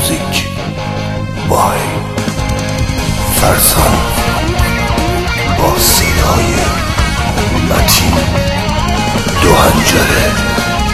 موزیک بای فرزان با صدای متین دو هنجره.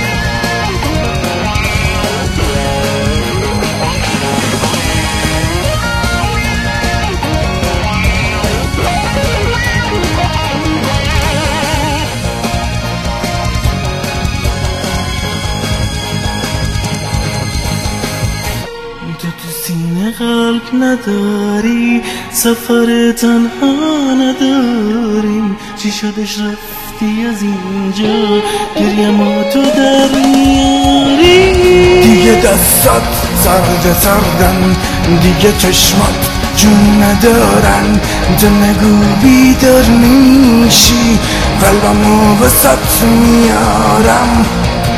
تو سینه قلب نداری، سفر تنها نداری، چی شدش رفتی از اینجا، گریه ما تو در میاری. دیگه دستات سردن، دیگه چشمات جون ندارن، تو نگو بیدار میشی، قلبمو وسط میارم.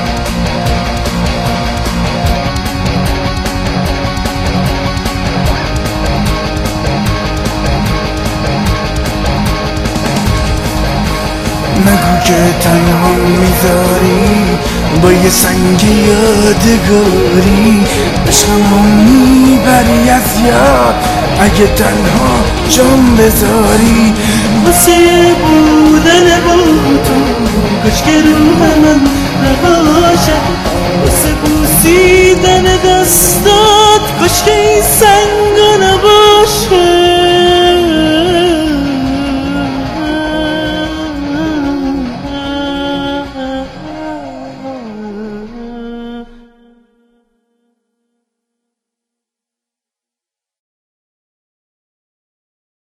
نگو که تنها میذاری با یه سنگ یادگاری، عشقمو میبری از یاد اگه تنها جام بذاری. واسه بودن با تو کاش که روح من نباشه، واسه بوسیدن دستات کاش که این سنگ